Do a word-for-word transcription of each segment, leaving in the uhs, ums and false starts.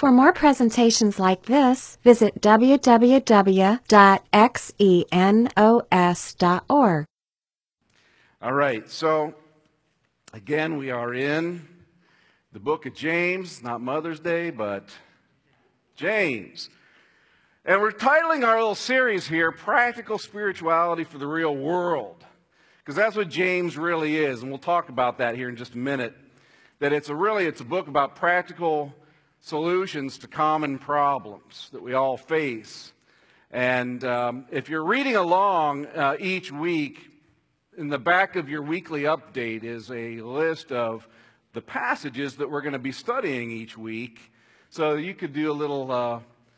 For more presentations like this, visit w w w dot xenos dot org. All right, so again, we are in the book of James, not Mother's Day, but James. And we're titling our little series here, Practical Spirituality for the Real World, because that's what James really is, and we'll talk about that here in just a minute, that it's a really, it's a book about practical solutions to common problems that we all face. And um, if you're reading along uh, each week, in the back of your weekly update is a list of the passages that we're going to be studying each week. So you could do a little uh,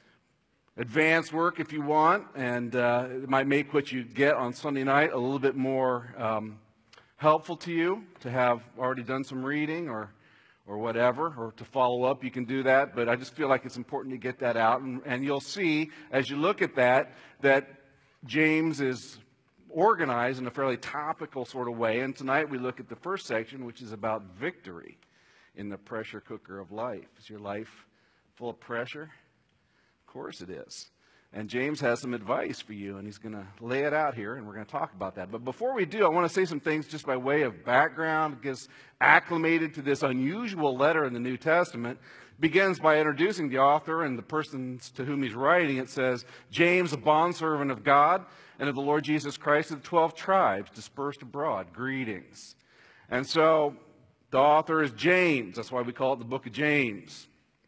advanced work if you want, and uh, it might make what you get on Sunday night a little bit more um, helpful to you to have already done some reading or or whatever, or to follow up. You can do that, but I just feel like it's important to get that out. And, and you'll see, as you look at that, that James is organized in a fairly topical sort of way. And tonight we look at the first section, which is about victory in the pressure cooker of life. Is your life full of pressure? Of course it is. And James has some advice for you, and he's going to lay it out here, and we're going to talk about that. But before we do, I want to say some things just by way of background. It gets acclimated to this unusual letter in the New Testament. It begins by introducing the author and the persons to whom he's writing. It says, James, a bondservant of God and of the Lord Jesus Christ, of the twelve tribes dispersed abroad, greetings. And so the author is James. That's why we call it the book of James.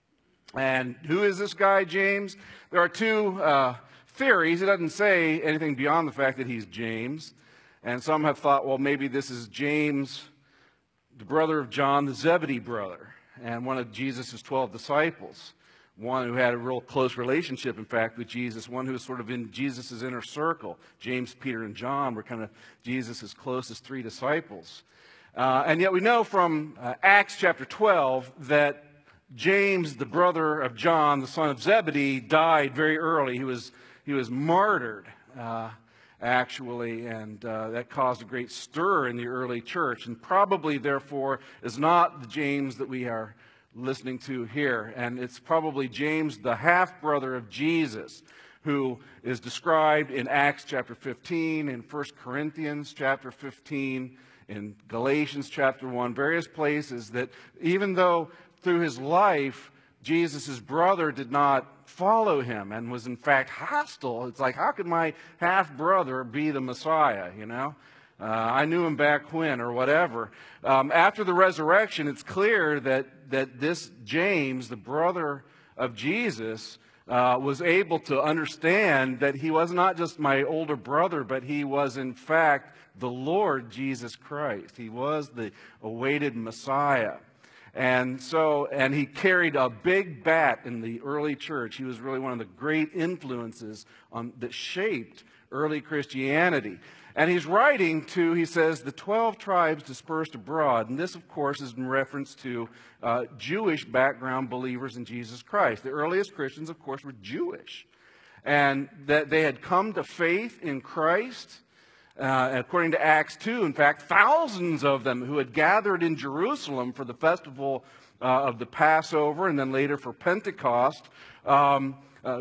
And who is this guy, James? There are two uh, theories. It doesn't say anything beyond the fact that he's James. And some have thought, well, maybe this is James, the brother of John, the Zebedee brother, and one of Jesus' twelve disciples. One who had a real close relationship, in fact, with Jesus. One who was sort of in Jesus' inner circle. James, Peter, and John were kind of Jesus' closest three disciples. Uh, and yet we know from uh, Acts chapter twelve that James, the brother of John, the son of Zebedee, died very early. He was, he was martyred, uh, actually, and uh, that caused a great stir in the early church, and probably, therefore, is not the James that we are listening to here. And it's probably James, the half-brother of Jesus, who is described in Acts chapter fifteen, in First Corinthians chapter fifteen, in Galatians chapter one, various places that even though through his life, Jesus' brother did not follow him and was in fact hostile. It's like, how could my half-brother be the Messiah, you know? Uh, I knew him back when, or whatever. Um, after the resurrection, it's clear that, that this James, the brother of Jesus, uh, was able to understand that he was not just my older brother, but he was in fact the Lord Jesus Christ. He was the awaited Messiah. And so, and he carried a big bat in the early church. He was really one of the great influences on, that shaped early Christianity. And he's writing to, he says, the twelve tribes dispersed abroad. And this, of course, is in reference to uh, Jewish background believers in Jesus Christ. The earliest Christians, of course, were Jewish. And that they had come to faith in Christ. Uh, according to Acts two, in fact, thousands of them who had gathered in Jerusalem for the festival uh, of the Passover and then later for Pentecost um, uh,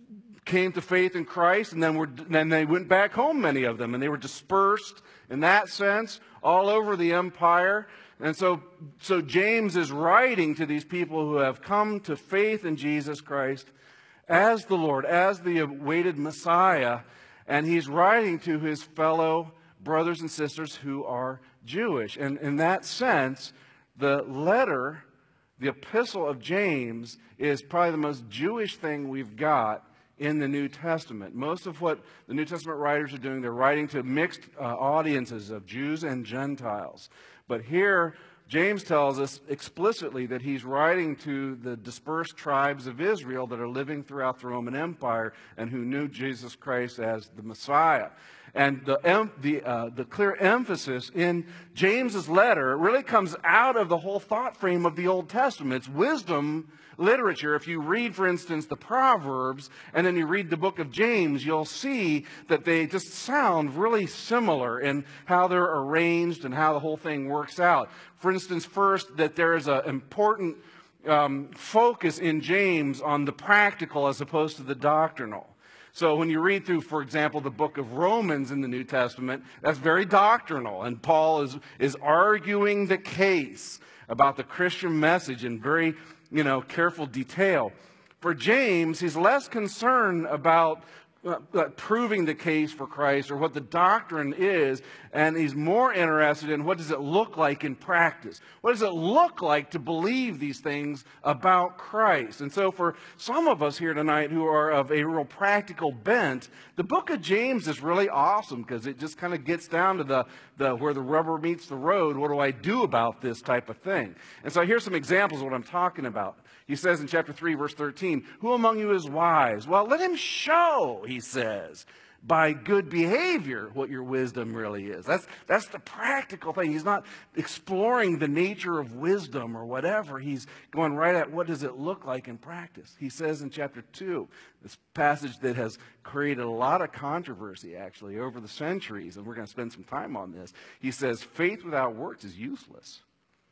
came to faith in Christ, and then, were, then they went back home, many of them, and they were dispersed in that sense all over the empire. And so, so James is writing to these people who have come to faith in Jesus Christ as the Lord, as the awaited Messiah. And he's writing to his fellow brothers and sisters who are Jewish. And in that sense, the letter, the epistle of James, is probably the most Jewish thing we've got in the New Testament. Most of what the New Testament writers are doing, they're writing to mixed uh, audiences of Jews and Gentiles. But here, James tells us explicitly that he's writing to the dispersed tribes of Israel that are living throughout the Roman Empire and who knew Jesus Christ as the Messiah. And the, the, uh, the clear emphasis in James's letter really comes out of the whole thought frame of the Old Testament. It's wisdom literature. If you read, for instance, the Proverbs, and then you read the book of James, you'll see that they just sound really similar in how they're arranged and how the whole thing works out. For instance, first, that there is an important um, focus in James on the practical as opposed to the doctrinal. So when you read through, for example, the book of Romans in the New Testament, that's very doctrinal. And Paul is, is arguing the case about the Christian message in very, you know, careful detail. For James, he's less concerned about uh, uh, proving the case for Christ or what the doctrine is, and he's more interested in what does it look like in practice. What does it look like to believe these things about Christ? And so for some of us here tonight who are of a real practical bent, the book of James is really awesome because it just kind of gets down to the, the where the rubber meets the road. What do I do about this type of thing? And so here's some examples of what I'm talking about. He says in chapter three, verse thirteen, who among you is wise? Well, let him show, he says, by good behavior what your wisdom really is. That's, that's the practical thing. He's not exploring the nature of wisdom or whatever. He's going right at what does it look like in practice. He says in chapter two, this passage that has created a lot of controversy actually over the centuries, and we're going to spend some time on this. He says, faith without works is useless.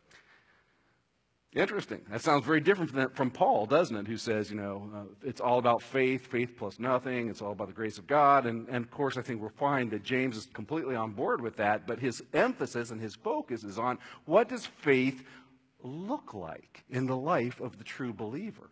Interesting. That sounds very different from, from Paul, doesn't it? Who says, you know, uh, it's all about faith, faith plus nothing. It's all about the grace of God. And, and of course, I think we'll find that James is completely on board with that. But his emphasis and his focus is on what does faith look like in the life of the true believer?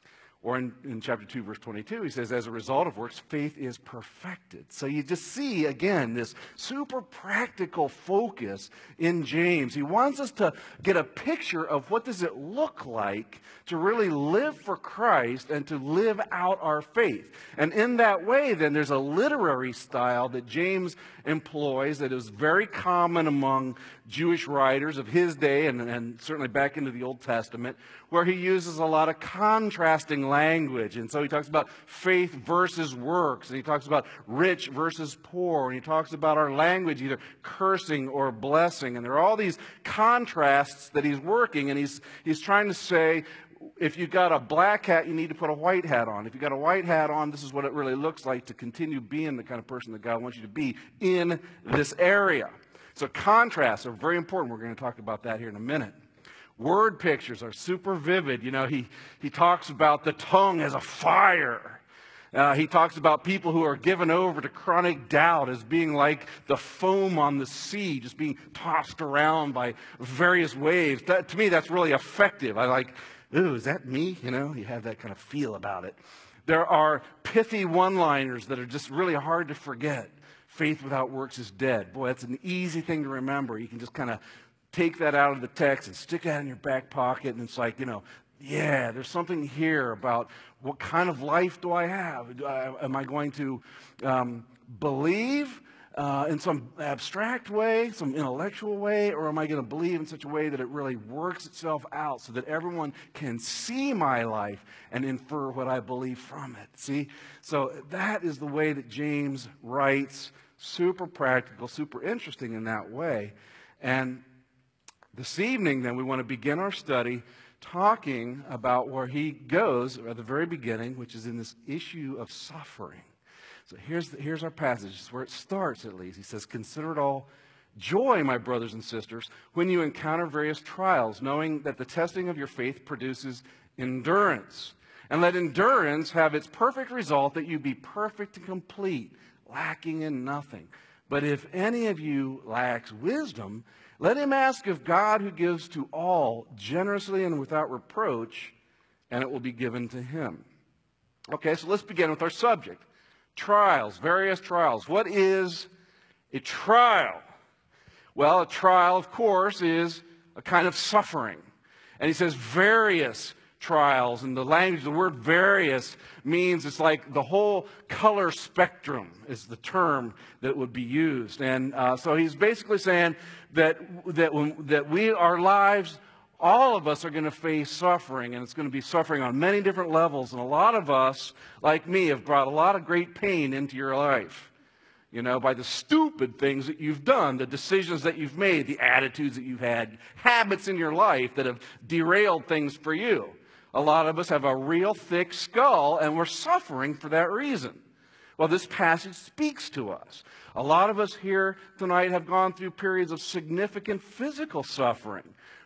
Or in, in chapter two, verse twenty-two, he says, as a result of works, faith is perfected. So you just see, again, this super practical focus in James. He wants us to get a picture of what does it look like to really live for Christ and to live out our faith. And in that way, then, there's a literary style that James employs that is very common among Jewish writers of his day and, and certainly back into the Old Testament, where he uses a lot of contrasting language. And so he talks about faith versus works, and he talks about rich versus poor, and he talks about our language either cursing or blessing. And there are all these contrasts that he's working, and he's, he's trying to say, if you've got a black hat, you need to put a white hat on. If you've got a white hat on, this is what it really looks like to continue being the kind of person that God wants you to be in this area. So contrasts are very important. We're going to talk about that here in a minute. Word pictures are super vivid. You know, he, he talks about the tongue as a fire. Uh, he talks about people who are given over to chronic doubt as being like the foam on the sea, just being tossed around by various waves. That, to me, that's really effective. I like, ooh, is that me? You know, you have that kind of feel about it. There are pithy one-liners that are just really hard to forget. Faith without works is dead. Boy, that's an easy thing to remember. You can just kind of take that out of the text and stick that in your back pocket, and it's like, you know, yeah, there's something here about what kind of life do I have? Do I, am I going to um, believe uh, in some abstract way, some intellectual way, or am I going to believe in such a way that it really works itself out so that everyone can see my life and infer what I believe from it? See? So that is the way that James writes, super practical, super interesting in that way. And this evening, then, we want to begin our study talking about where he goes at the very beginning, which is in this issue of suffering. So here's, the, here's our passage. It's where it starts, at least. He says, consider it all joy, my brothers and sisters, when you encounter various trials, knowing that the testing of your faith produces endurance. And let endurance have its perfect result, that you be perfect and complete, lacking in nothing. But if any of you lacks wisdom, let him ask of God, who gives to all generously and without reproach, and it will be given to him. Okay, so let's begin with our subject. Trials, various trials. What is a trial? Well, a trial, of course, is a kind of suffering. And he says various trials. And the language, the word various means it's like the whole color spectrum is the term that would be used. And uh, so he's basically saying that, that, when, that we, our lives, all of us are going to face suffering, and it's going to be suffering on many different levels. And a lot of us, like me, have brought a lot of great pain into your life, you know, by the stupid things that you've done, the decisions that you've made, the attitudes that you've had, habits in your life that have derailed things for you. A lot of us have a real thick skull, and we're suffering for that reason. Well, this passage speaks to us. A lot of us here tonight have gone through periods of significant physical suffering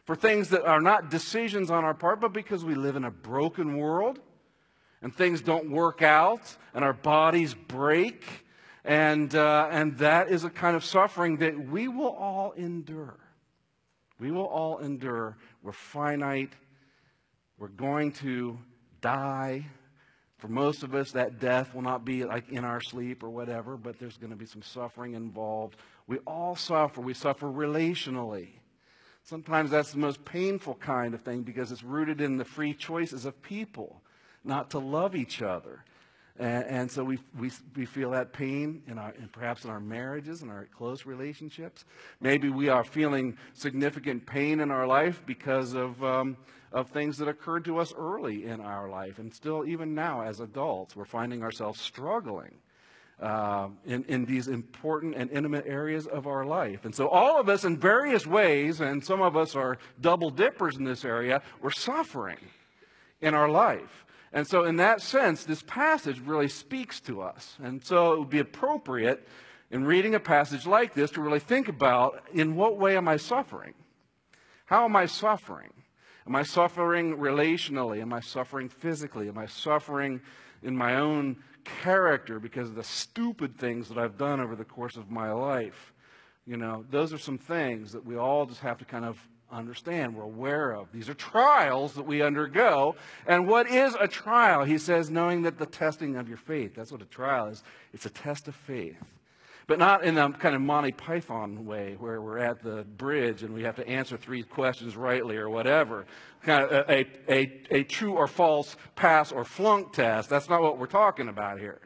for things that are not decisions on our part, but because we live in a broken world and things don't work out and our bodies break. And, uh, and that is a kind of suffering that we will all endure. We will all endure. We're finite. We're going to die. For most of us, that death will not be like in our sleep or whatever, but there's going to be some suffering involved. We all suffer. We suffer relationally. Sometimes that's the most painful kind of thing because it's rooted in the free choices of people not to love each other. And, and so we, we, we feel that pain in our, and perhaps in our marriages and our close relationships. Maybe we are feeling significant pain in our life because of, um, of things that occurred to us early in our life. And still, even now as adults, we're finding ourselves struggling uh, in, in these important and intimate areas of our life. And so all of us in various ways, and some of us are double dippers in this area, we're suffering in our life. And so in that sense, this passage really speaks to us. And so it would be appropriate in reading a passage like this to really think about, in what way am I suffering? How am I suffering? Am I suffering relationally? Am I suffering physically? Am I suffering in my own character because of the stupid things that I've done over the course of my life? You know, those are some things that we all just have to kind of understand, we're aware of. These are trials that we undergo. And what is a trial? He says, knowing that the testing of your faith. That's what a trial is. It's a test of faith. But not in a kind of Monty Python way where we're at the bridge and we have to answer three questions rightly or whatever. Kind of a, a, a true or false pass or flunk test. That's not what we're talking about here.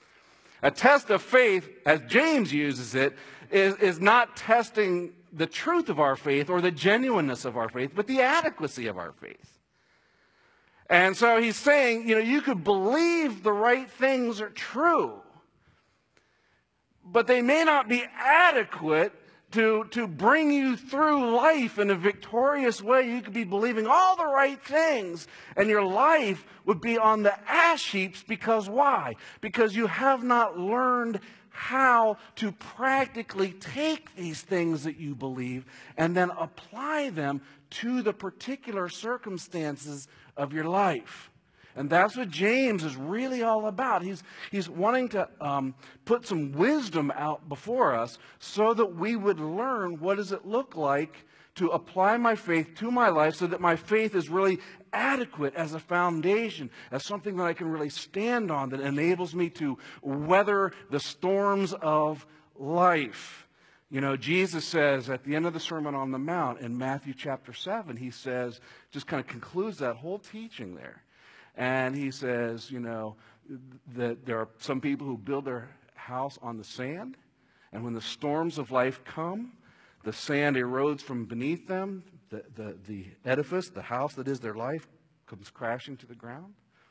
A test of faith, as James uses it, is, is not testing the truth of our faith or the genuineness of our faith, but the adequacy of our faith. And so he's saying, you know, you could believe the right things are true, but they may not be adequate to, to bring you through life in a victorious way. You could be believing all the right things, and your life would be on the ash heaps because why? Because you have not learned how to practically take these things that you believe and then apply them to the particular circumstances of your life. And that's what James is really all about. He's, he's wanting to um, put some wisdom out before us so that we would learn what does it look like to apply my faith to my life so that my faith is really adequate as a foundation, as something that I can really stand on that enables me to weather the storms of life. You know, Jesus says at the end of the Sermon on the Mount in Matthew chapter seven, he says, just kind of concludes that whole teaching there. And he says, you know, that there are some people who build their house on the sand, and when the storms of life come, the sand erodes from beneath them. The, the, the edifice, the house that is their life, comes crashing to the ground.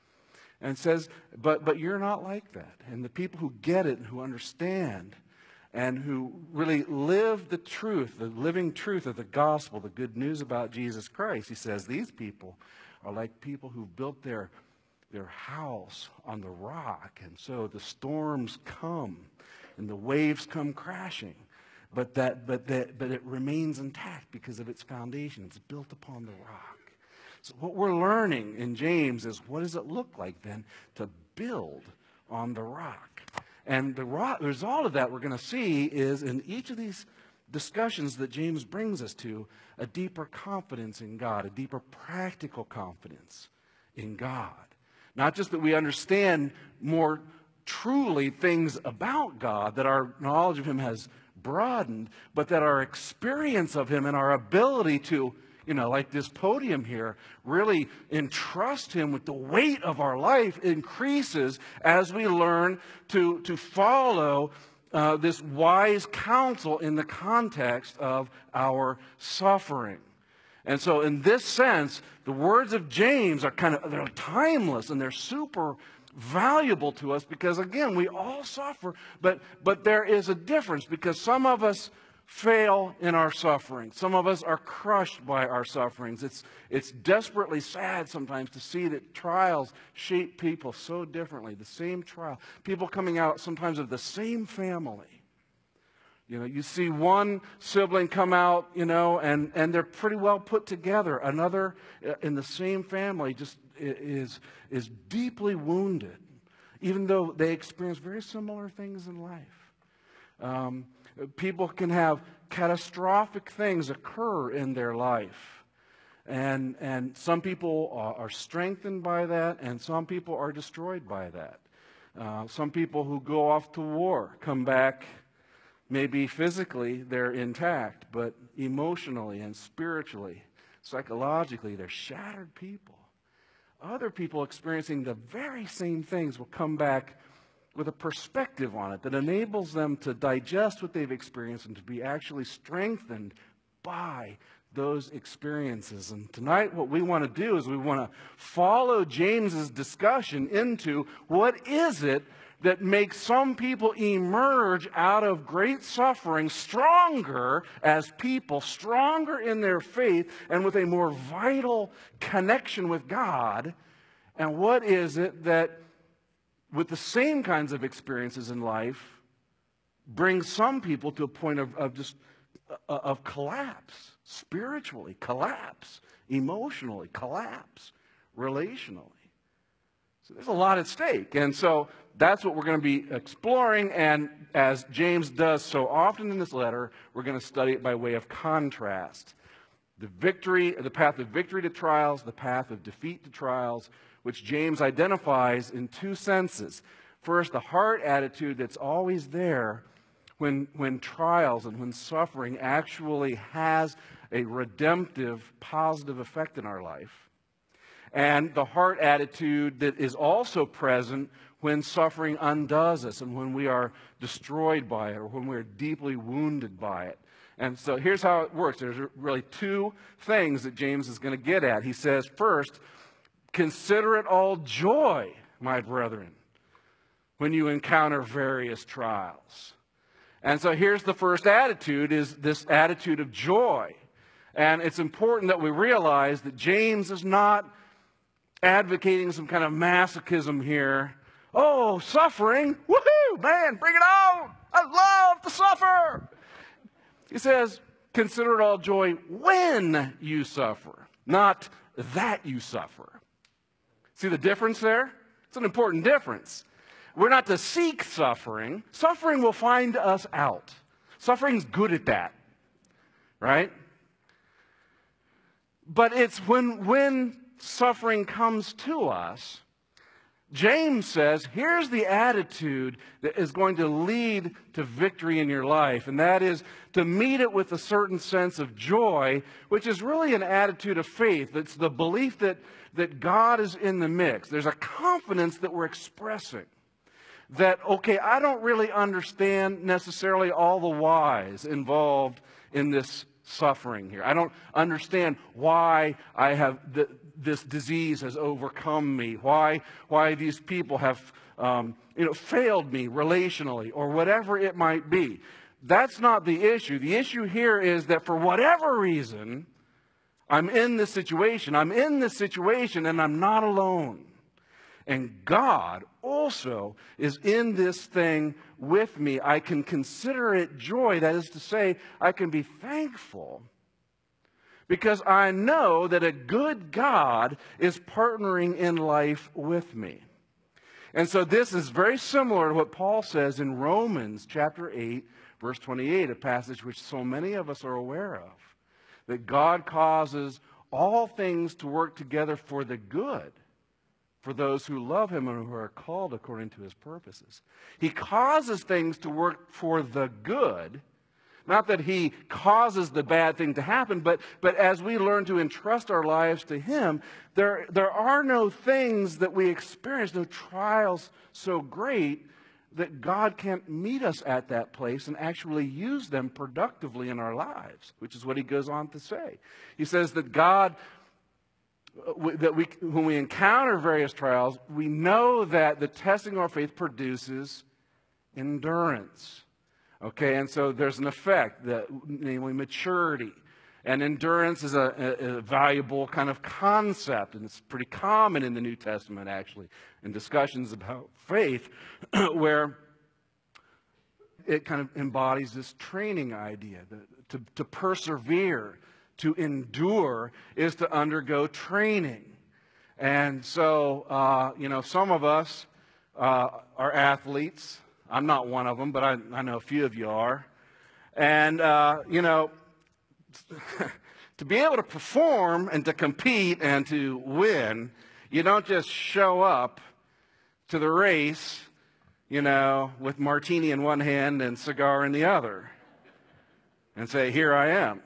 And says, but, but you're not like that. And the people who get it and who understand and who really live the truth, the living truth of the gospel, the good news about Jesus Christ, he says these people are like people who built their, their house on the rock. And so the storms come and the waves come crashing. But that, but that, but it remains intact because of its foundation. It's built upon the rock. So what we're learning in James is, what does it look like then to build on the rock? And the rock, the result of that we're going to see is in each of these discussions that James brings us to, a deeper confidence in God, a deeper practical confidence in God. Not just that we understand more truly things about God, that our knowledge of Him has broadened, but that our experience of Him and our ability to, you know, like this podium here, really entrust Him with the weight of our life increases as we learn to, to follow uh, this wise counsel in the context of our suffering. And so in this sense, the words of James are kind of, they're timeless and they're super valuable to us because, again, we all suffer, but, but there is a difference because some of us fail in our suffering. Some of us are crushed by our sufferings. It's, it's desperately sad sometimes to see that trials shape people so differently. The same trial. People coming out sometimes of the same family. You know, you see one sibling come out, you know, and, and they're pretty well put together. Another uh, in the same family just is, is deeply wounded, even though they experience very similar things in life. Um, people can have catastrophic things occur in their life. And, and some people are, are strengthened by that, and some people are destroyed by that. Uh, some people who go off to war come back. Maybe physically they're intact, but emotionally and spiritually, psychologically, they're shattered people. Other people experiencing the very same things will come back with a perspective on it that enables them to digest what they've experienced and to be actually strengthened by those experiences. And tonight what we want to do is we want to follow James's discussion into what is it that makes some people emerge out of great suffering stronger as people, stronger in their faith, and with a more vital connection with God. And what is it that, with the same kinds of experiences in life, brings some people to a point of, of just uh, of collapse, spiritually, collapse, emotionally, collapse, relationally. So there's a lot at stake. And so that's what we're going to be exploring. And as James does so often in this letter, we're going to study it by way of contrast. The victory, the path of victory to trials, the path of defeat to trials, which James identifies in two senses. First, the heart attitude that's always there when, when trials and when suffering actually has a redemptive, positive effect in our life. And the heart attitude that is also present when suffering undoes us and when we are destroyed by it or when we're deeply wounded by it. And so here's how it works. There's really two things that James is going to get at. He says, first, consider it all joy, my brethren, when you encounter various trials. And so here's the first attitude, is this attitude of joy. And it's important that we realize that James is not advocating some kind of masochism here. Oh, suffering, woohoo, man, bring it on. I love to suffer. He says, consider it all joy when you suffer, not that you suffer. See the difference there? It's an important difference. We're not to seek suffering. Suffering will find us out. Suffering's good at that, right? But it's when, when suffering comes to us, James says, here's the attitude that is going to lead to victory in your life, and that is to meet it with a certain sense of joy, which is really an attitude of faith. It's the belief that, that God is in the mix. There's a confidence that we're expressing. That, okay, I don't really understand necessarily all the whys involved in this suffering here. I don't understand why I have the, this disease has overcome me. Why why these people have um, you know failed me relationally or whatever it might be. That's not the issue. The issue here is that for whatever reason, I'm in this situation. I'm in this situation and I'm not alone. And God also is in this thing with me. I can consider it joy. That is to say, I can be thankful because I know that a good God is partnering in life with me. And so this is very similar to what Paul says in Romans chapter eight, verse twenty-eight, a passage which so many of us are aware of. That God causes all things to work together for the good, for those who love Him and who are called according to His purposes. He causes things to work for the good. Not that He causes the bad thing to happen, but, but as we learn to entrust our lives to Him, there, there are no things that we experience, no trials so great that God can't meet us at that place and actually use them productively in our lives, which is what he goes on to say. He says that God, that we, when we encounter various trials, we know that the testing of our faith produces endurance. Okay, and so there's an effect, that, namely maturity. And endurance is a, a, a valuable kind of concept, and it's pretty common in the New Testament, actually, in discussions about faith, where it kind of embodies this training idea. That to, to persevere, to endure, is to undergo training. And so, uh, you know, some of us uh, are athletes. I'm not one of them, but I, I know a few of you are. And, uh, you know, to be able to perform and to compete and to win, you don't just show up to the race, you know, with martini in one hand and cigar in the other and say, here I am.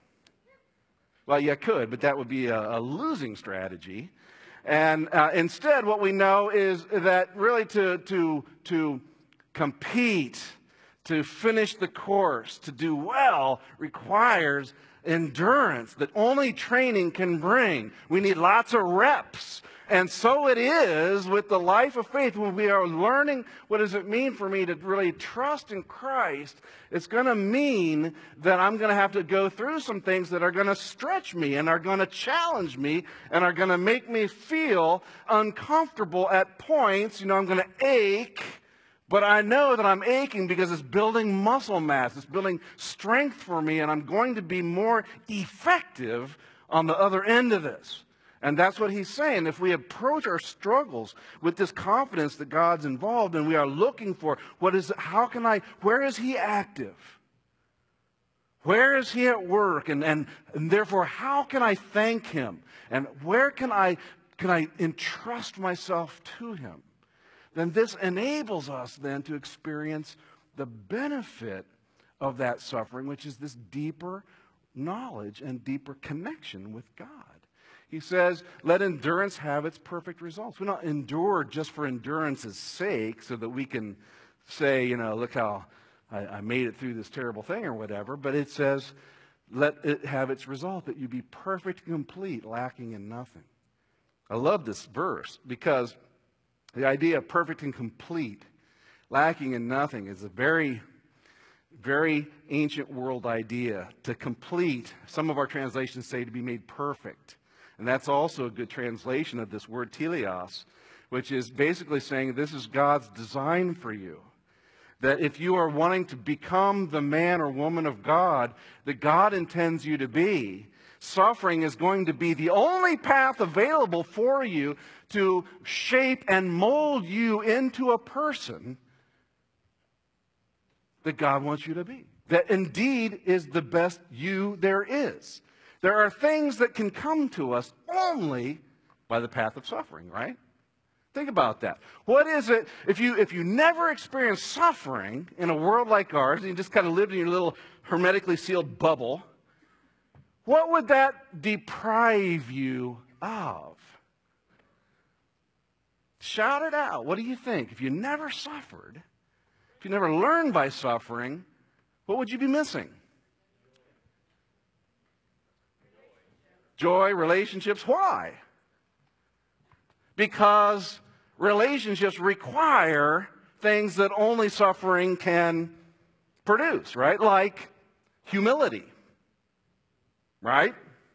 Well, you could, but that would be a, a losing strategy. And uh, instead, what we know is that really to, to, to compete, to finish the course, to do well, requires endurance that only training can bring. We need lots of reps. And so it is with the life of faith. When we are learning what does it mean for me to really trust in Christ, it's going to mean that I'm going to have to go through some things that are going to stretch me and are going to challenge me and are going to make me feel uncomfortable at points. You know, I'm going to ache, but I know that I'm aching because it's building muscle mass. It's building strength for me, and I'm going to be more effective on the other end of this. And that's what he's saying. If we approach our struggles with this confidence that God's involved and we are looking for what is, how can I, where is he active? Where is he at work? And, and, and therefore, how can I thank him? And where can I, can I entrust myself to him? Then this enables us then to experience the benefit of that suffering, which is this deeper knowledge and deeper connection with God. He says, let endurance have its perfect results. We don't endure just for endurance's sake so that we can say, you know, look how I, I made it through this terrible thing or whatever. But it says, let it have its result, that you be perfect and complete, lacking in nothing. I love this verse because the idea of perfect and complete, lacking in nothing, is a very, very ancient world idea. To complete, some of our translations say to be made perfect. And that's also a good translation of this word teleos, which is basically saying this is God's design for you. That if you are wanting to become the man or woman of God that God intends you to be, suffering is going to be the only path available for you to shape and mold you into a person that God wants you to be. That indeed is the best you there is. There are things that can come to us only by the path of suffering, right? Think about that. What is it, if you if you never experience suffering in a world like ours, and you just kind of lived in your little hermetically sealed bubble, what would that deprive you of? Shout it out. What do you think? If you never suffered, if you never learned by suffering, what would you be missing? Joy, relationships. Why? Because relationships require things that only suffering can produce, right? Like humility, right?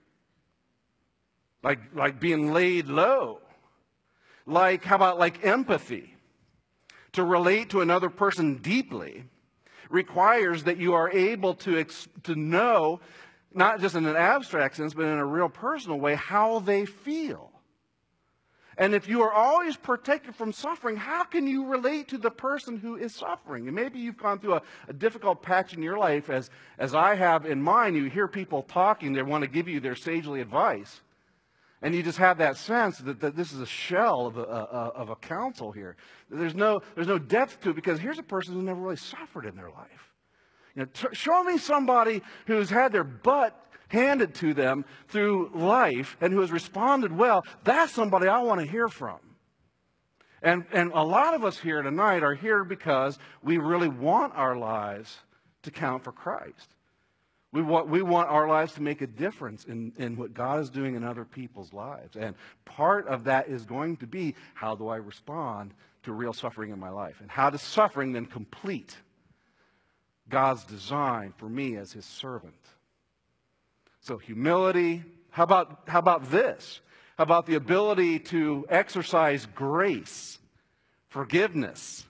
Like, like being laid low. Like, how about like empathy? To relate to another person deeply requires that you are able to, ex- to know, not just in an abstract sense, but in a real personal way, how they feel. And if you are always protected from suffering, how can you relate to the person who is suffering? And maybe you've gone through a, a difficult patch in your life, as, as I have in mine. You hear people talking, they want to give you their sagely advice. And you just have that sense that, that this is a shell of a, uh, of a counsel here. There's no, there's no depth to it, because here's a person who never really suffered in their life. You know, t- show me somebody who's had their butt handed to them through life and who has responded well. That's somebody I want to hear from. And, and a lot of us here tonight are here because we really want our lives to count for Christ. We want, we want our lives to make a difference in, in what God is doing in other people's lives. And part of that is going to be, how do I respond to real suffering in my life? And how does suffering then complete God's design for me as his servant? So humility. How about, how about this? How about the ability to exercise grace, forgiveness? It's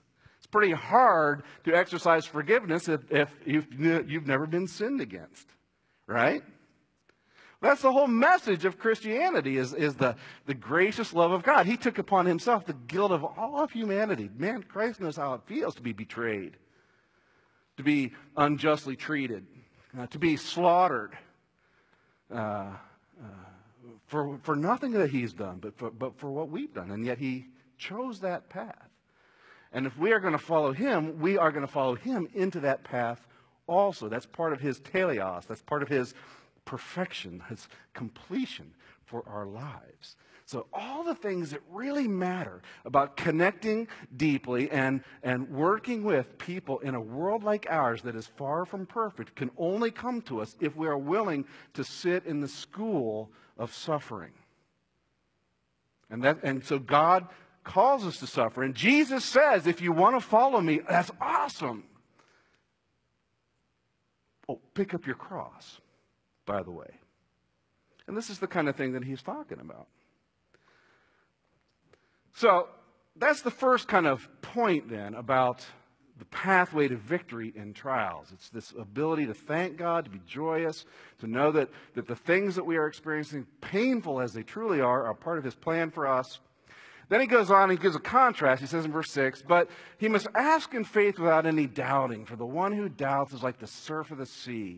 pretty hard to exercise forgiveness if, if you've, you've never been sinned against, right? That's the whole message of Christianity is, is the, the gracious love of God. He took upon himself the guilt of all of humanity. Man, Christ knows how it feels to be betrayed, to be unjustly treated, uh, to be slaughtered uh, uh, for, for nothing that he's done, but for, but for what we've done. And yet he chose that path. And if we are going to follow him, we are going to follow him into that path also. That's part of his teleos. That's part of his perfection, his completion for our lives. So all the things that really matter about connecting deeply and, and working with people in a world like ours that is far from perfect can only come to us if we are willing to sit in the school of suffering. And that, and so God calls us to suffer. And Jesus says, if you want to follow me, that's awesome. Oh, pick up your cross, by the way. And this is the kind of thing that he's talking about. So that's the first kind of point then about the pathway to victory in trials. It's this ability to thank God, to be joyous, to know that, that the things that we are experiencing, painful as they truly are, are part of his plan for us. Then he goes on and he gives a contrast. He says in verse six, but he must ask in faith without any doubting, for the one who doubts is like the surf of the sea,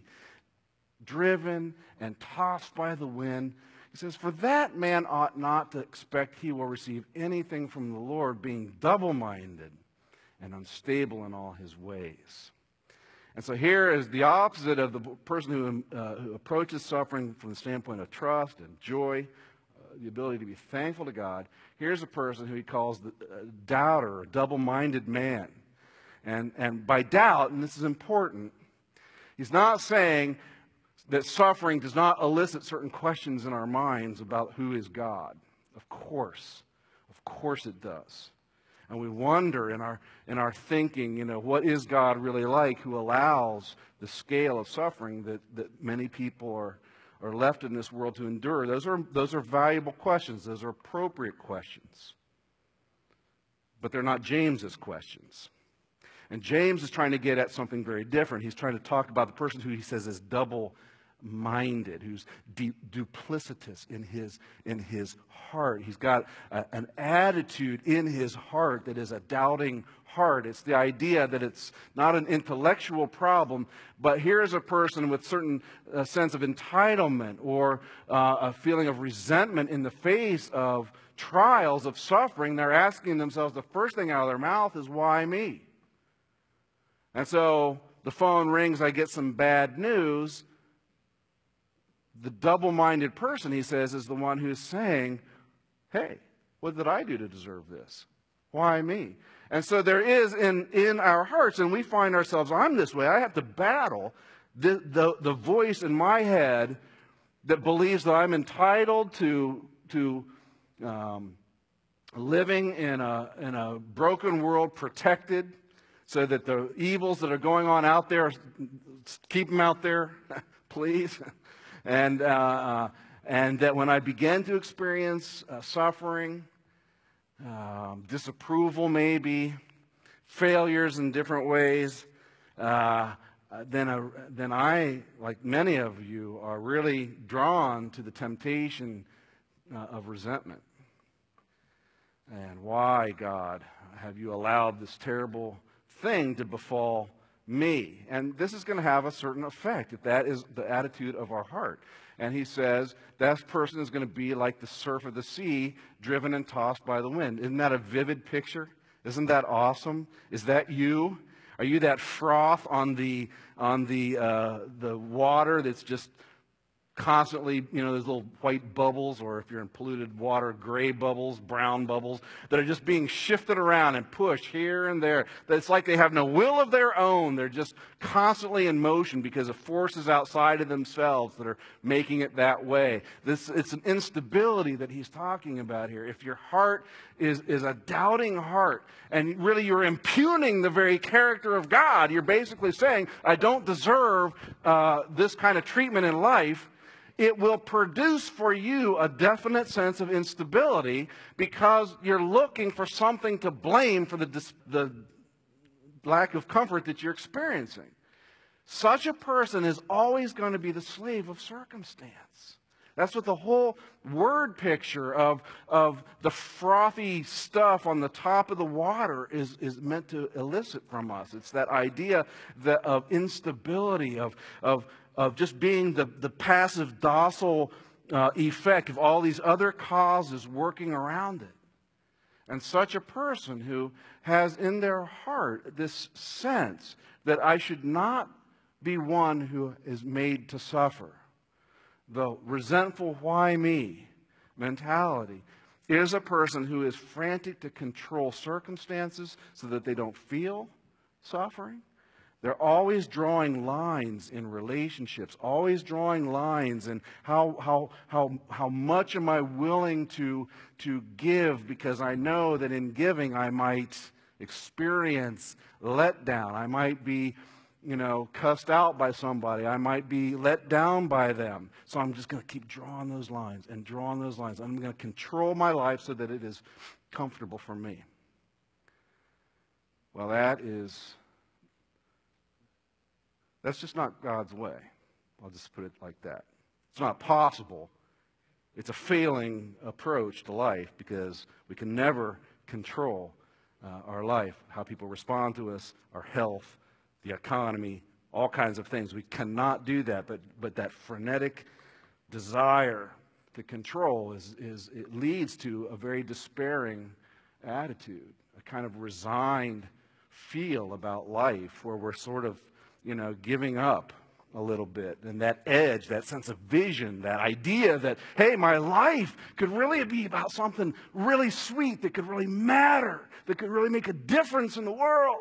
driven and tossed by the wind. He says, for that man ought not to expect he will receive anything from the Lord, being double-minded and unstable in all his ways. And so here is the opposite of the person who, uh, who approaches suffering from the standpoint of trust and joy, uh, the ability to be thankful to God. Here's a person who he calls the uh, doubter, a double-minded man. And, and by doubt, and this is important, he's not saying that suffering does not elicit certain questions in our minds about who is God. Of course. Of course it does. And we wonder in our in our thinking, you know, what is God really like who allows the scale of suffering that, that many people are, are left in this world to endure? Those are those are valuable questions. Those are appropriate questions. But they're not James's questions. And James is trying to get at something very different. He's trying to talk about the person who he says is double-minded, who's du- duplicitous in his, in his heart. He's got a, an attitude in his heart that is a doubting heart. It's the idea that it's not an intellectual problem, but here's a person with certain uh, sense of entitlement or uh, a feeling of resentment in the face of trials, of suffering. They're asking themselves, the first thing out of their mouth is, why me? And so the phone rings, I get some bad news. The double-minded person, he says, is the one who's saying, hey, what did I do to deserve this? Why me? And so there is in, in our hearts, and we find ourselves, I'm this way, I have to battle the, the, the voice in my head that believes that I'm entitled to, to um, living in a, in a broken world, protected, so that the evils that are going on out there, keep them out there, please. And, uh, and that when I begin to experience uh, suffering, um, disapproval maybe, failures in different ways, uh, then, uh, then I, like many of you, are really drawn to the temptation uh, of resentment. And why, God, have you allowed this terrible thing to befall me? And this is going to have a certain effect if that is the attitude of our heart. And he says that person is going to be like the surf of the sea, driven and tossed by the wind. Isn't that a vivid picture? Isn't that awesome? Is that you? Are you that froth on the on the uh, the water that's just constantly, you know, those little white bubbles, or if you're in polluted water, gray bubbles, brown bubbles, that are just being shifted around and pushed here and there. That it's like they have no will of their own. They're just constantly in motion because of forces outside of themselves that are making it that way. This, it's an instability that he's talking about here. If your heart is, is a doubting heart, and really you're impugning the very character of God, you're basically saying, I don't deserve uh, this kind of treatment in life, it will produce for you a definite sense of instability because you're looking for something to blame for the, dis- the lack of comfort that you're experiencing. Such a person is always going to be the slave of circumstance. That's what the whole word picture of, of the frothy stuff on the top of the water is, is meant to elicit from us. It's that idea that of instability, of, of, of just being the, the passive, docile uh, effect of all these other causes working around it. And such a person who has in their heart this sense that I should not be one who is made to suffer. The resentful why me mentality is a person who is frantic to control circumstances so that they don't feel suffering. They're always drawing lines in relationships, always drawing lines in how, how, how, how much am I willing to, to give, because I know that in giving I might experience letdown. I might be you know, cussed out by somebody. I might be let down by them. So I'm just going to keep drawing those lines and drawing those lines. I'm going to control my life so that it is comfortable for me. Well, that is, that's just not God's way. I'll just put it like that. It's not possible. It's a failing approach to life because we can never control uh, our life, how people respond to us, our health, the economy, all kinds of things. We cannot do that, but, but that frenetic desire to control is, is, it leads to a very despairing attitude, a kind of resigned feel about life where we're sort of, you know, giving up a little bit. And that edge, that sense of vision, that idea that, hey, my life could really be about something really sweet that could really matter, that could really make a difference in the world.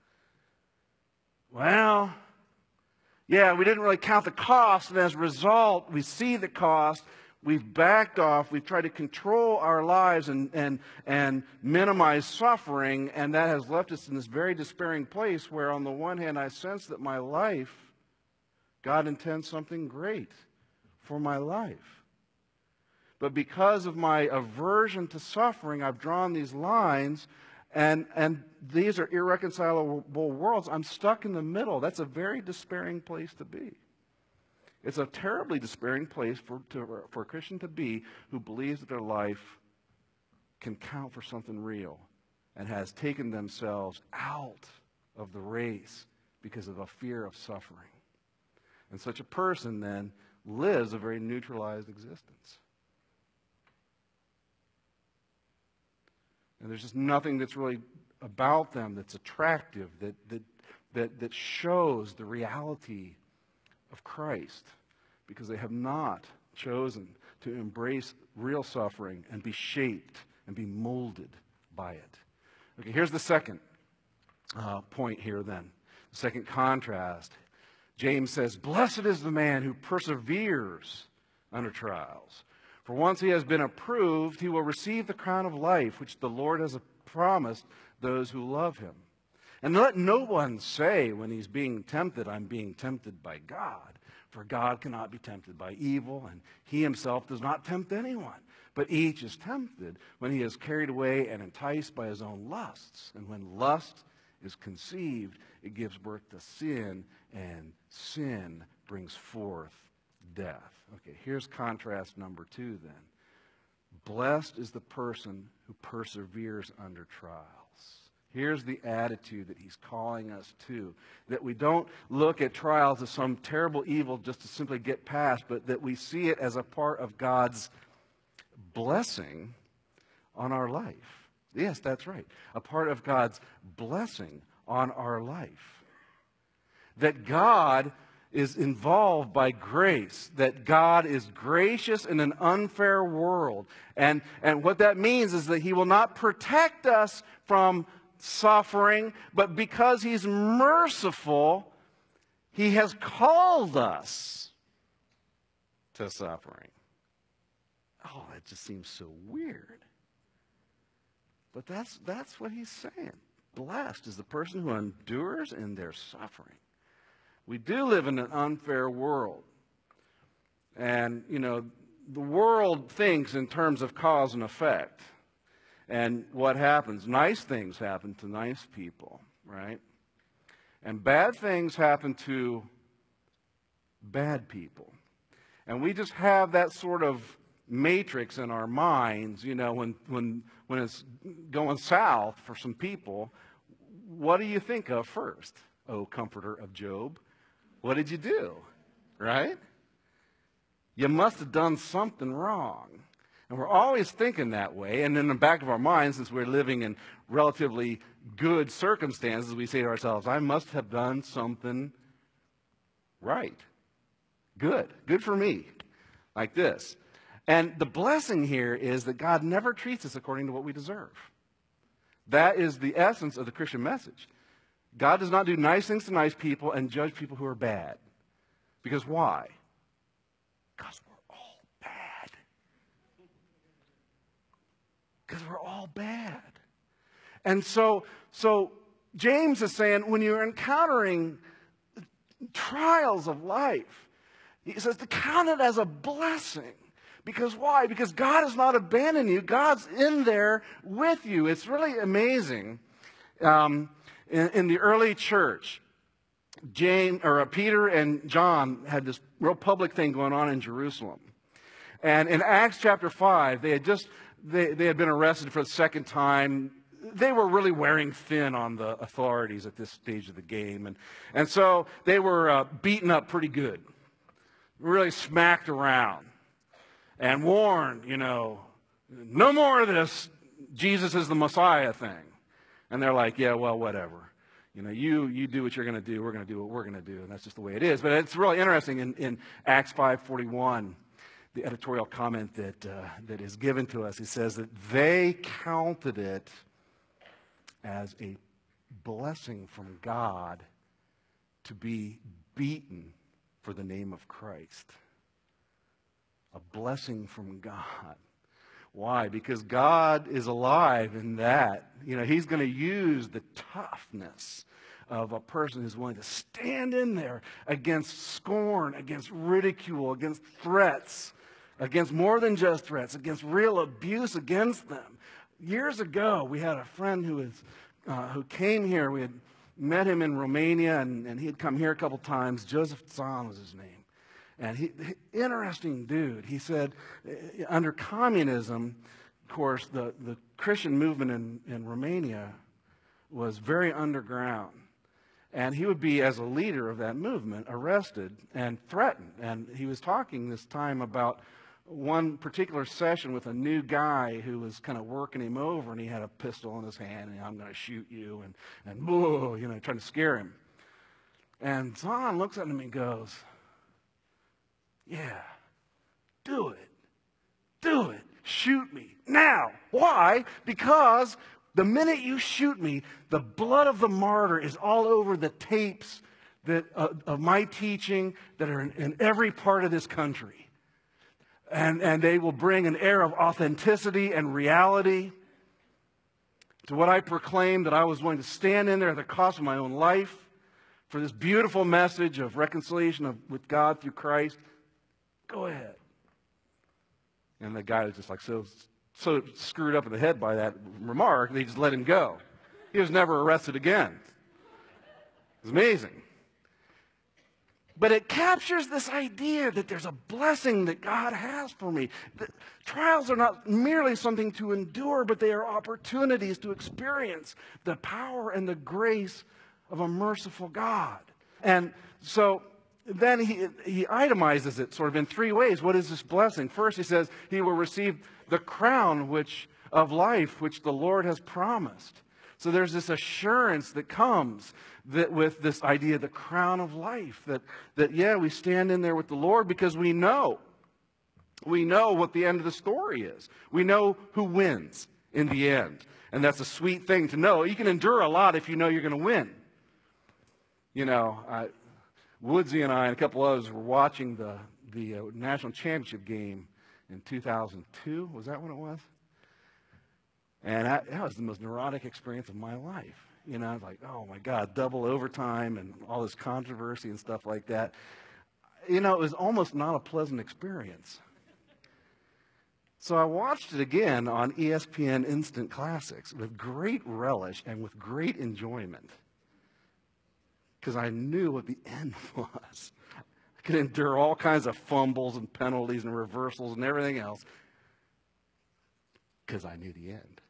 Well, yeah, we didn't really count the cost, and as a result, we see the cost. We've backed off. We've tried to control our lives and, and, and minimize suffering, and that has left us in this very despairing place where, on the one hand, I sense that my life, God intends something great for my life. But because of my aversion to suffering, I've drawn these lines. And, and these are irreconcilable worlds. I'm stuck in the middle. That's a very despairing place to be. It's a terribly despairing place for, to, for a Christian to be who believes that their life can count for something real and has taken themselves out of the race because of a fear of suffering. And such a person then lives a very neutralized existence. And there's just nothing that's really about them that's attractive, that, that, that, that shows the reality of Christ, because they have not chosen to embrace real suffering and be shaped and be molded by it. Okay, here's the second uh, point here then. The second contrast. James says, "Blessed is the man who perseveres under trials. For once he has been approved, he will receive the crown of life, which the Lord has promised those who love him. And let no one say when he's being tempted, I'm being tempted by God. For God cannot be tempted by evil, and he himself does not tempt anyone. But each is tempted when he is carried away and enticed by his own lusts. And when lust is conceived, it gives birth to sin, and sin brings forth death." Okay, here's contrast number two then. Blessed is the person who perseveres under trials. Here's the attitude that he's calling us to. That we don't look at trials as some terrible evil just to simply get past, but that we see it as a part of God's blessing on our life. Yes, that's right. A part of God's blessing on our life. That God is involved by grace, that God is gracious in an unfair world. And, and what that means is that he will not protect us from suffering, but because he's merciful, he has called us to suffering. Oh, that just seems so weird. But that's, that's what he's saying. Blessed is the person who endures in their suffering. We do live in an unfair world. And, you know, the world thinks in terms of cause and effect. And what happens? Nice things happen to nice people, right? And bad things happen to bad people. And we just have that sort of matrix in our minds, you know, when, when, when it's going south for some people, what do you think of first? Oh, comforter of Job, what did you do? Right? You must have done something wrong. And we're always thinking that way. And in the back of our minds, since we're living in relatively good circumstances, we say to ourselves, I must have done something right. Good. Good for me. Like this. And the blessing here is that God never treats us according to what we deserve. That is the essence of the Christian message. God does not do nice things to nice people and judge people who are bad. Because why? Because we're all bad. Because we're all bad. And so, so James is saying when you're encountering trials of life, he says to count it as a blessing. Because why? Because God has not abandoned you. God's in there with you. It's really amazing. Um, in, in the early church, James or uh, Peter and John had this real public thing going on in Jerusalem. And in Acts chapter five, they had just they, they had been arrested for the second time. They were really wearing thin on the authorities at this stage of the game. And, and so they were uh, beaten up pretty good, really smacked around and warned, you know, no more of this Jesus is the Messiah thing. And they're like, yeah, well, whatever. You know, you, you do what you're going to do. We're going to do what we're going to do. And that's just the way it is. But it's really interesting in, in Acts five forty-one, the editorial comment that, uh, that is given to us. He says that they counted it as a blessing from God to be beaten for the name of Christ. A blessing from God. Why? Because God is alive in that. You know, He's going to use the toughness of a person who's willing to stand in there against scorn, against ridicule, against threats, against more than just threats, against real abuse against them. Years ago, we had a friend who was uh, who came here. We had met him in Romania, and, and he had come here a couple times. Joseph Zahn was his name. And he, he, interesting dude. He said, uh, under communism, of course, the, the Christian movement in, in Romania was very underground. And he would be, as a leader of that movement, arrested and threatened. And he was talking this time about one particular session with a new guy who was kind of working him over, and he had a pistol in his hand, and I'm going to shoot you, and, and whoa, you know, trying to scare him. And Zahn looks at him and goes, yeah, do it. Do it. Shoot me. Now. Why? Because the minute you shoot me, the blood of the martyr is all over the tapes that, uh, of my teaching that are in, in every part of this country. And, and they will bring an air of authenticity and reality to what I proclaimed, that I was going to stand in there at the cost of my own life for this beautiful message of reconciliation of, with God through Christ. Go ahead. And the guy was just like so, so screwed up in the head by that remark, they just let him go. He was never arrested again. It's amazing. But it captures this idea that there's a blessing that God has for me. The trials are not merely something to endure, but they are opportunities to experience the power and the grace of a merciful God. And so then he, he itemizes it sort of in three ways. What is this blessing? First, he says he will receive the crown which of life which the Lord has promised. So there's this assurance that comes that with this idea, the crown of life, that, that, yeah, we stand in there with the Lord because we know. We know what the end of the story is. We know who wins in the end. And that's a sweet thing to know. You can endure a lot if you know you're going to win. You know, I, Woodsy and I and a couple others were watching the, the uh, national championship game in two thousand two. Was that when it was? And I, that was the most neurotic experience of my life. You know, I was like, oh my God, double overtime and all this controversy and stuff like that. You know, it was almost not a pleasant experience. So I watched it again on E S P N Instant Classics with great relish and with great enjoyment. because I knew what the end was. I could endure all kinds of fumbles and penalties and reversals and everything else because I knew the end.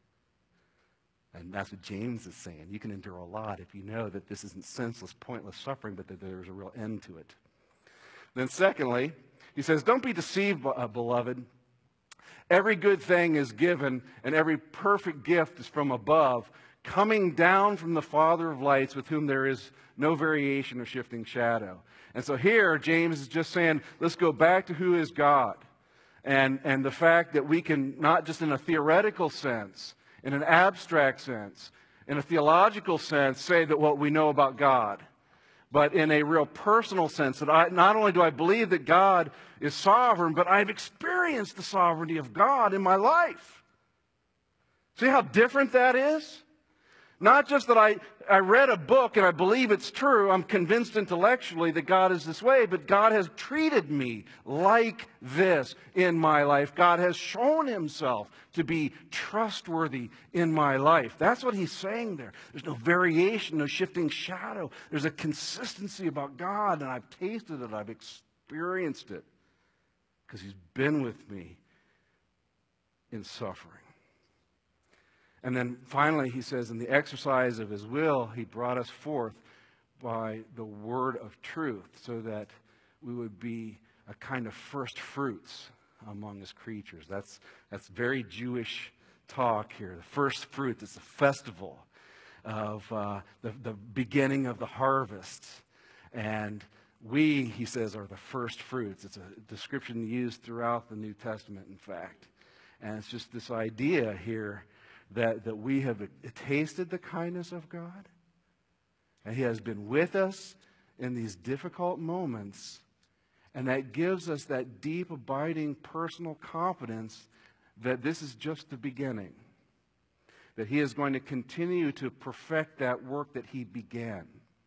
And that's what James is saying. You can endure a lot if you know that this isn't senseless, pointless suffering, but that there's a real end to it. Then secondly, he says, don't be deceived, beloved. Every good thing is given, and every perfect gift is from above, coming down from the Father of lights, with whom there is no variation or shifting shadow. And so here, James is just saying, let's go back to who is God. And, and the fact that we can, not just in a theoretical sense, in an abstract sense, in a theological sense, say that what we know about God, but in a real personal sense, that I, not only do I believe that God is sovereign, but I've experienced the sovereignty of God in my life. See how different that is? Not just that I, I read a book and I believe it's true, I'm convinced intellectually that God is this way, but God has treated me like this in my life. God has shown himself to be trustworthy in my life. That's what he's saying there. There's no variation, no shifting shadow. There's a consistency about God, and I've tasted it, I've experienced it, because he's been with me in suffering. And then finally, he says, in the exercise of his will, he brought us forth by the word of truth, so that we would be a kind of first fruits among his creatures. That's, that's very Jewish talk here. The first fruits, it's a festival of uh, the, the beginning of the harvest. And we, he says, are the first fruits. It's a description used throughout the New Testament, in fact. And it's just this idea here That, that we have tasted the kindness of God, and he has been with us in these difficult moments, and that gives us that deep, abiding, personal confidence that this is just the beginning, that he is going to continue to perfect that work that he began,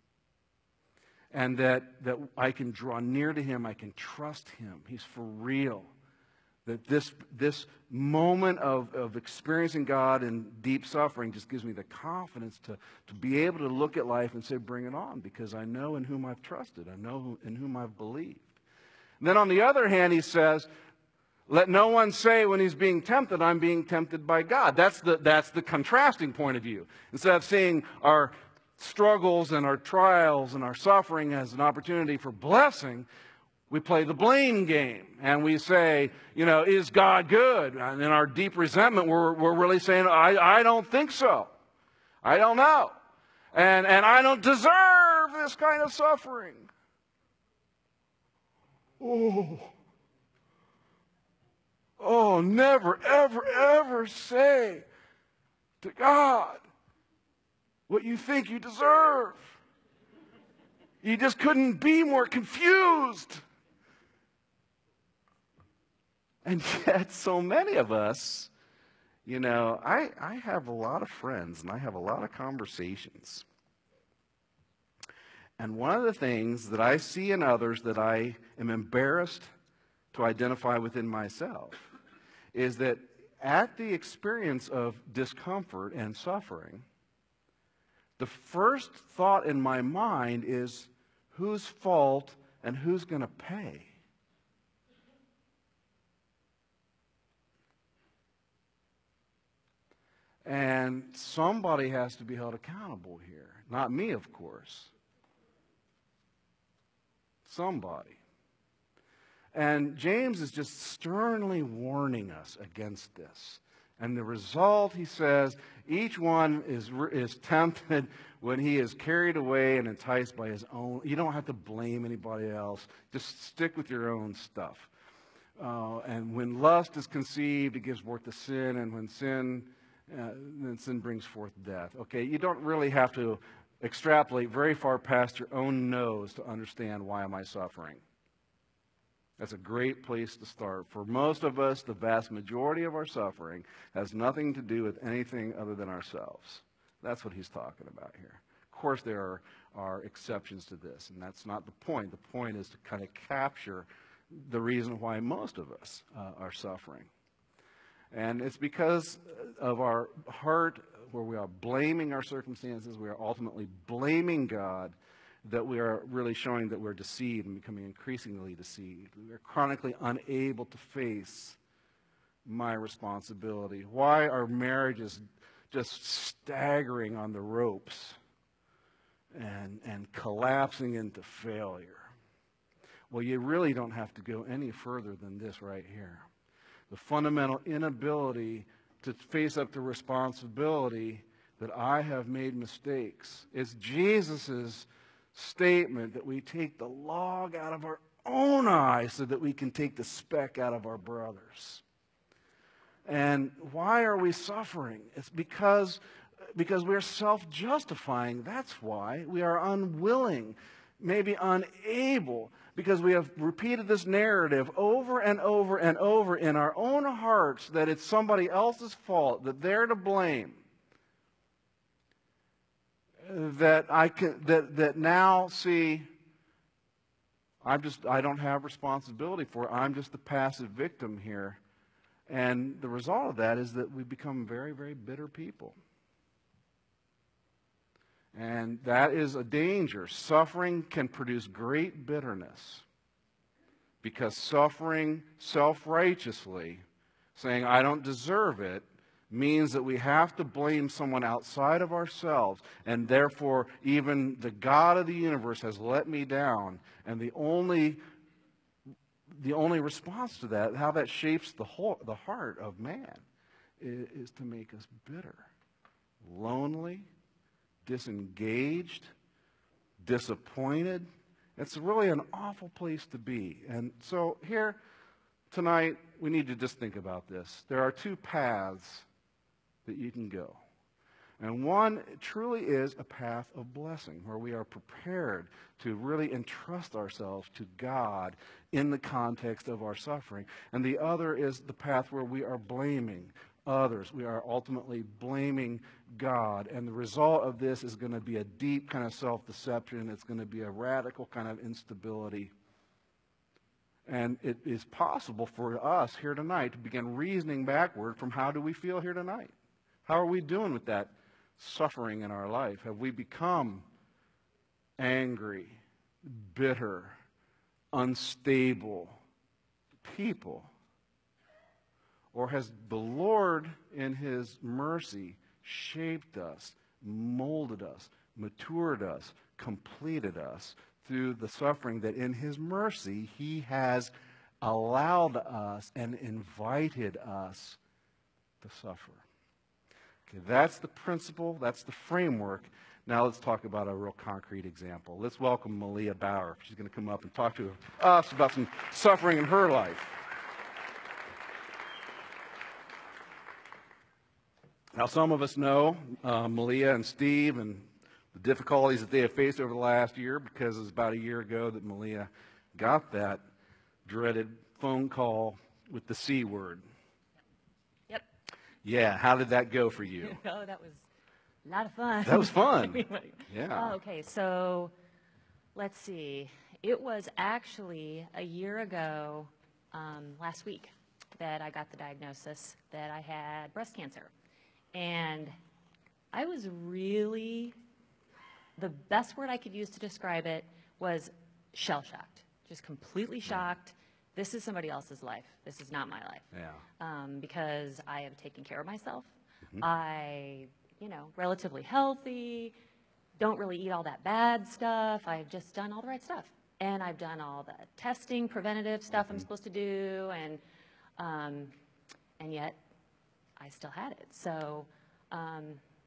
and that, that I can draw near to him, I can trust him, he's for real. That this, this moment of, of experiencing God in deep suffering just gives me the confidence to, to be able to look at life and say, bring it on, because I know in whom I've trusted. I know who, in whom I've believed. And then on the other hand, he says, let no one say when he's being tempted, I'm being tempted by God. That's the, that's the contrasting point of view. Instead of seeing our struggles and our trials and our suffering as an opportunity for blessing, we play the blame game, and we say, you know, is God good? And in our deep resentment, we're, we're really saying, I, I don't think so. I don't know. And, and I don't deserve this kind of suffering. Oh. Oh, never, ever, ever say to God what you think you deserve. You just couldn't be more confused. And yet, so many of us, you know, I, I have a lot of friends and I have a lot of conversations. And one of the things that I see in others that I am embarrassed to identify within myself is that at the experience of discomfort and suffering, the first thought in my mind is, whose fault and who's going to pay? And somebody has to be held accountable here. Not me, of course. Somebody. And James is just sternly warning us against this. And the result, he says, each one is, is tempted when he is carried away and enticed by his own. You don't have to blame anybody else. Just stick with your own stuff. Uh, and when lust is conceived, it gives birth to sin. And when sin... Uh, then sin brings forth death. Okay, you don't really have to extrapolate very far past your own nose to understand why am I suffering. That's a great place to start. For most of us, the vast majority of our suffering has nothing to do with anything other than ourselves. That's what he's talking about here. Of course, there are, are exceptions to this, and that's not the point. The point is to kind of capture the reason why most of us uh, are suffering. And it's because of our heart where we are blaming our circumstances, we are ultimately blaming God, that we are really showing that we're deceived and becoming increasingly deceived. We are chronically unable to face my responsibility. Why are marriages just staggering on the ropes and, and collapsing into failure? Well, you really don't have to go any further than this right here. The fundamental inability to face up to responsibility that I have made mistakes. It's Jesus' statement that we take the log out of our own eye so that we can take the speck out of our brother's. And why are we suffering? It's because, because we're self-justifying. That's why. We are unwilling, maybe unable, because we have repeated this narrative over and over and over in our own hearts that it's somebody else's fault, that they're to blame. That I can, that, that now, see, I'm just, I don't have responsibility for it. I'm just the passive victim here. And the result of that is that we become very, very bitter people. And that is a danger. Suffering can produce great bitterness. Because suffering self-righteously, saying, I don't deserve it, means that we have to blame someone outside of ourselves, and therefore even the God of the universe has let me down. And the only, the only response to that, how that shapes the whole, the heart of man, is, is to make us bitter, lonely, disengaged, disappointed. It's really an awful place to be. And so here tonight, we need to just think about this. There are two paths that you can go. And one truly is a path of blessing, where we are prepared to really entrust ourselves to God in the context of our suffering. And the other is the path where we are blaming others. We are ultimately blaming God. And the result of this is going to be a deep kind of self-deception. It's going to be a radical kind of instability. And it is possible for us here tonight to begin reasoning backward from how do we feel here tonight? How are we doing with that suffering in our life? Have we become angry, bitter, unstable people? Or has the Lord, in His mercy, shaped us, molded us, matured us, completed us through the suffering that in His mercy He has allowed us and invited us to suffer? Okay, that's the principle, that's the framework. Now let's talk about a real concrete example. Let's welcome Malia Bauer. She's going to come up and talk to us about some suffering in her life. Now, some of us know uh, Malia and Steve and the difficulties that they have faced over the last year, because it was about a year ago that Malia got that dreaded phone call with the C word. Yep. Yeah, how did that go for you? Oh, that was a lot of fun. That was fun. Yeah. Oh, okay, so let's see. It was actually a year ago, um, last week, that I got the diagnosis that I had breast cancer. And I was really, the best word I could use to describe it was shell-shocked, just completely shocked. This is somebody else's life. This is not my life. Yeah. Um, because I have taken care of myself. Mm-hmm. I, you know, relatively healthy, don't really eat all that bad stuff. I've just done all the right stuff. And I've done all the testing, preventative stuff mm-hmm. I'm supposed to do, and, um, and yet I still had it. So um,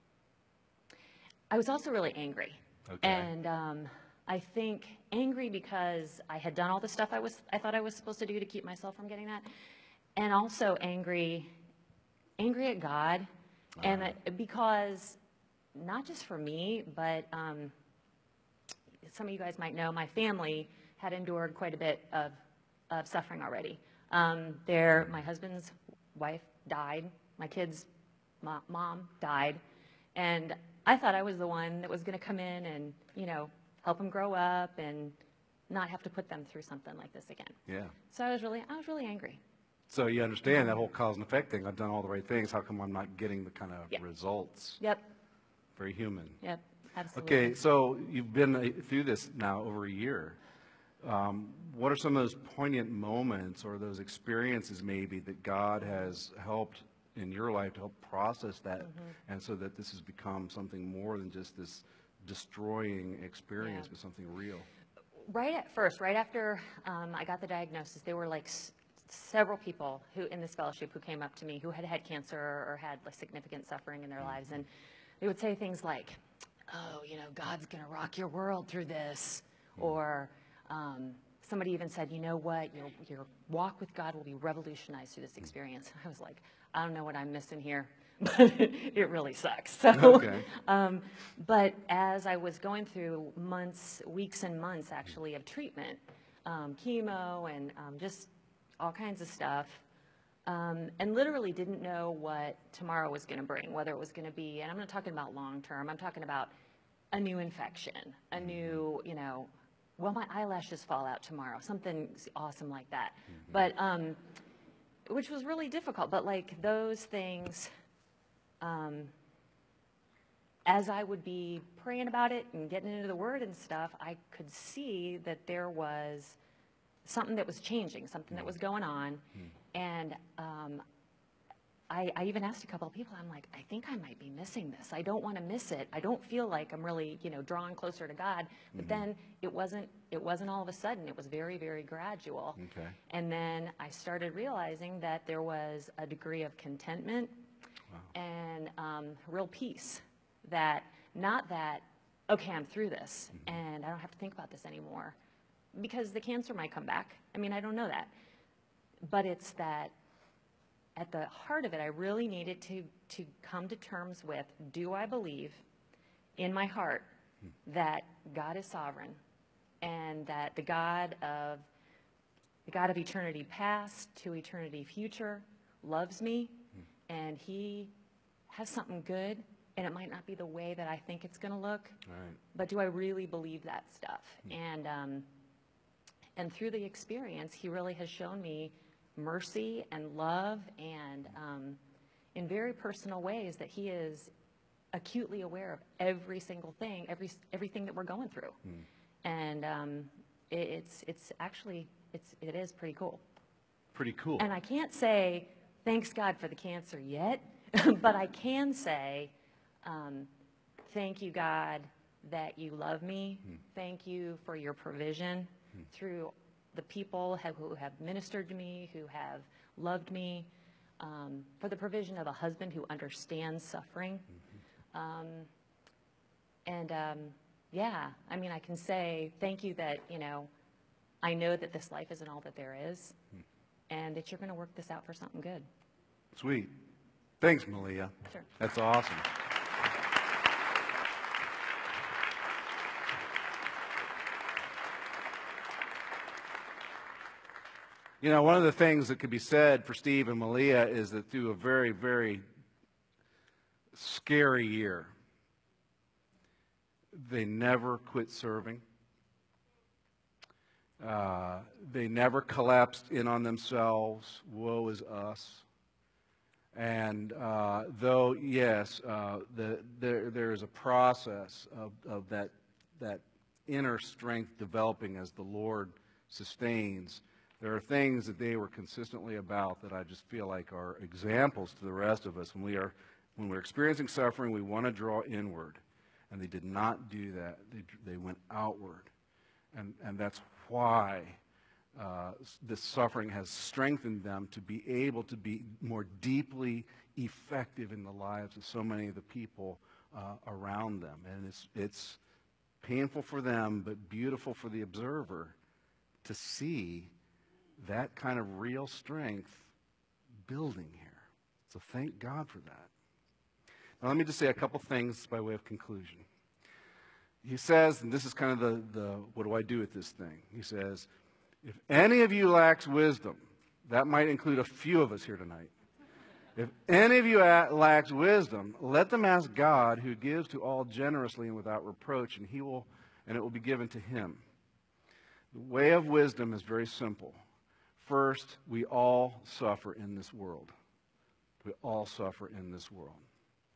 I was also really angry. Okay. And um, I think angry because I had done all the stuff I was I thought I was supposed to do to keep myself from getting that, and also angry, angry at God, uh-huh. and that, because not just for me, but um, some of you guys might know my family had endured quite a bit of of suffering already. Um, there, my husband's wife died. My kid's mo- mom died, and I thought I was the one that was going to come in and, you know, help them grow up and not have to put them through something like this again. Yeah. So I was really, I was really angry. So you understand that whole cause and effect thing. I've done all the right things. How come I'm not getting the kind of Yep. results Yep. very human. Yep, absolutely. Okay, so you've been uh, through this now over a year. Um, what are some of those poignant moments or those experiences maybe that God has helped in your life to help process that, mm-hmm. and so that this has become something more than just this destroying experience, Yeah. but something real? Right at first, right after um, I got the diagnosis, there were like s- several people who in this fellowship who came up to me who had had cancer or had like significant suffering in their mm-hmm. lives, and they would say things like, "Oh, you know, God's going to rock your world through this," mm-hmm. or um, somebody even said, "You know what? Your your walk with God will be revolutionized through this experience." I was like, I don't know what I'm missing here, but it really sucks. So, okay. um, but as I was going through months, weeks and months actually of treatment, um, chemo and um, just all kinds of stuff, um, and literally didn't know what tomorrow was going to bring, whether it was going to be, and I'm not talking about long term, I'm talking about a new infection, a new, you know, well, my eyelashes fall out tomorrow, something awesome like that. Mm-hmm. But, um, which was really difficult, but like those things, um, as I would be praying about it and getting into the Word and stuff, I could see that there was something that was changing, something that was going on, mm-hmm. and um, I, I even asked a couple of people, I'm like, I think I might be missing this. I don't want to miss it. I don't feel like I'm really, you know, drawing closer to God. But mm-hmm. then it wasn't, it wasn't all of a sudden. It was very, very gradual. Okay. And then I started realizing that there was a degree of contentment wow. and um, real peace. That, not that, okay, I'm through this mm-hmm. and I don't have to think about this anymore. Because the cancer might come back. I mean, I don't know that. But it's that at the heart of it, I really needed to, to come to terms with, do I believe in my heart that God is sovereign and that the God of, the God of eternity past to eternity future loves me and he has something good, and it might not be the way that I think it's going to look, right. but do I really believe that stuff? And, um, and through the experience, he really has shown me mercy and love, and um, in very personal ways that he is acutely aware of every single thing, every everything that we're going through, mm. and um, it, it's it's actually it's it is pretty cool. Pretty cool. And I can't say thanks God for the cancer yet, but I can say um, thank you God that you love me. Mm. Thank you for your provision mm. through the people have, who have ministered to me, who have loved me, um, for the provision of a husband who understands suffering. Mm-hmm. Um, and, um, yeah, I mean, I can say thank you that, you know, I know that this life isn't all that there is, mm. and that you're going to work this out for something good. Sweet. Thanks, Malia. Sure. That's awesome. You know, one of the things that could be said for Steve and Malia is that through a very, very scary year, they never quit serving. Uh, they never collapsed in on themselves. Woe is us. And uh, though, yes, uh, the, there, there is a process of, of that, that inner strength developing as the Lord sustains, there are things that they were consistently about that I just feel like are examples to the rest of us. When we are, when we're experiencing suffering, we want to draw inward. And they did not do that. They, they went outward. And, and that's why uh, this suffering has strengthened them to be able to be more deeply effective in the lives of so many of the people uh, around them. And it's, it's painful for them, but beautiful for the observer to see that kind of real strength building here. So thank God for that. Now let me just say a couple things by way of conclusion. He says, and this is kind of the, the what do I do with this thing? He says, if any of you lacks wisdom, that might include a few of us here tonight. If any of you lacks wisdom, let them ask God, who gives to all generously and without reproach, and he will, and it will be given to him. The way of wisdom is very simple. First, we all suffer in this world. We all suffer in this world.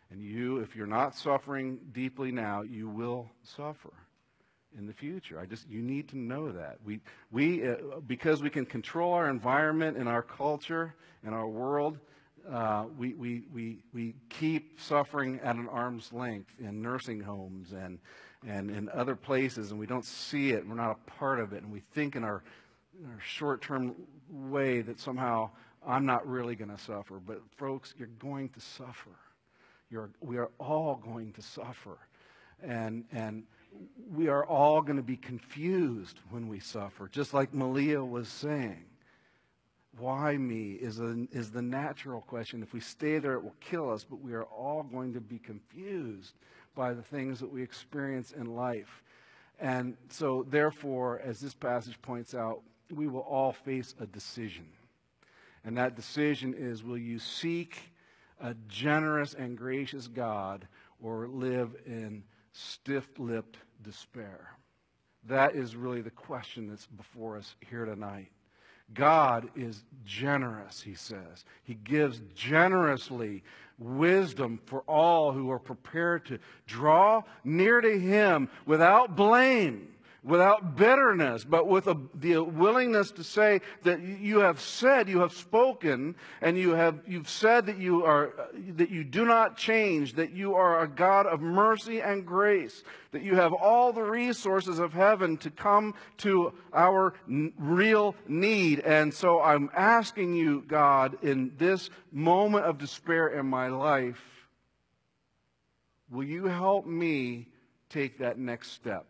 And you, if you're not suffering deeply now, you will suffer in the future. I just, you need to know that. We, we, uh, because we can control our environment and our culture and our world, uh, we, we, we, we keep suffering at an arm's length in nursing homes and, and in other places, and we don't see it. We're not a part of it, and we think in our, in our short-term way that somehow I'm not really going to suffer. But folks, you're going to suffer. You're, we are all going to suffer. And, and we are all going to be confused when we suffer, just like Malia was saying. Why me is, a, is the natural question. If we stay there, it will kill us, but we are all going to be confused by the things that we experience in life. And so, therefore, as this passage points out, we will all face a decision. And that decision is, will you seek a generous and gracious God or live in stiff-lipped despair? That is really the question that's before us here tonight. God is generous, he says. He gives generously wisdom for all who are prepared to draw near to him without blame, without bitterness, but with a, the willingness to say that you have said, you have spoken, and you have you've said that you are that you do not change, that you are a God of mercy and grace, that you have all the resources of heaven to come to our n- real need. And so I'm asking you, God, in this moment of despair in my life, will you help me take that next step?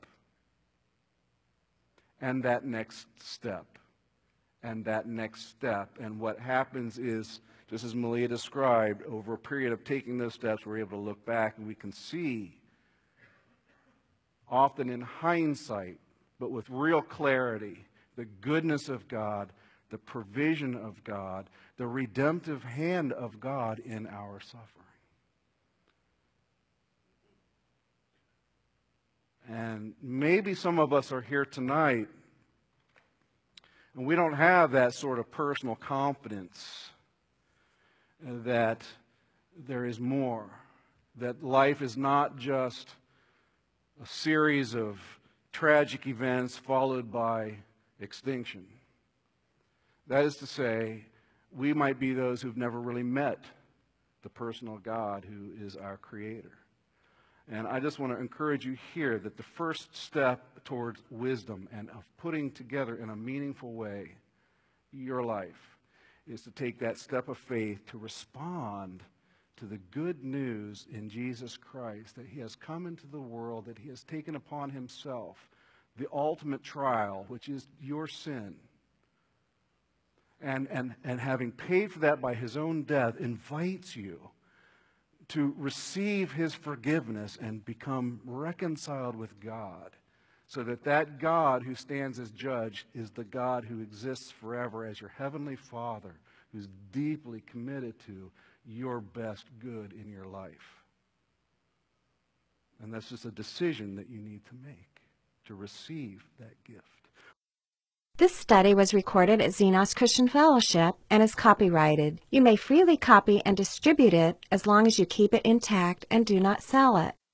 And that next step, and that next step. And what happens is, just as Malia described, over a period of taking those steps, we're able to look back and we can see, often in hindsight, but with real clarity, the goodness of God, the provision of God, the redemptive hand of God in our suffering. And maybe some of us are here tonight and we don't have that sort of personal confidence that there is more, that life is not just a series of tragic events followed by extinction. That is to say, we might be those who've never really met the personal God who is our Creator. And I just want to encourage you here that the first step towards wisdom and of putting together in a meaningful way your life is to take that step of faith to respond to the good news in Jesus Christ, that he has come into the world, that he has taken upon himself the ultimate trial, which is your sin. And, and, and having paid for that by his own death, invites you to receive his forgiveness and become reconciled with God, so that that God who stands as judge is the God who exists forever as your heavenly Father, who's deeply committed to your best good in your life. And that's just a decision that you need to make to receive that gift. This study was recorded at Xenos Christian Fellowship and is copyrighted. You may freely copy and distribute it as long as you keep it intact and do not sell it.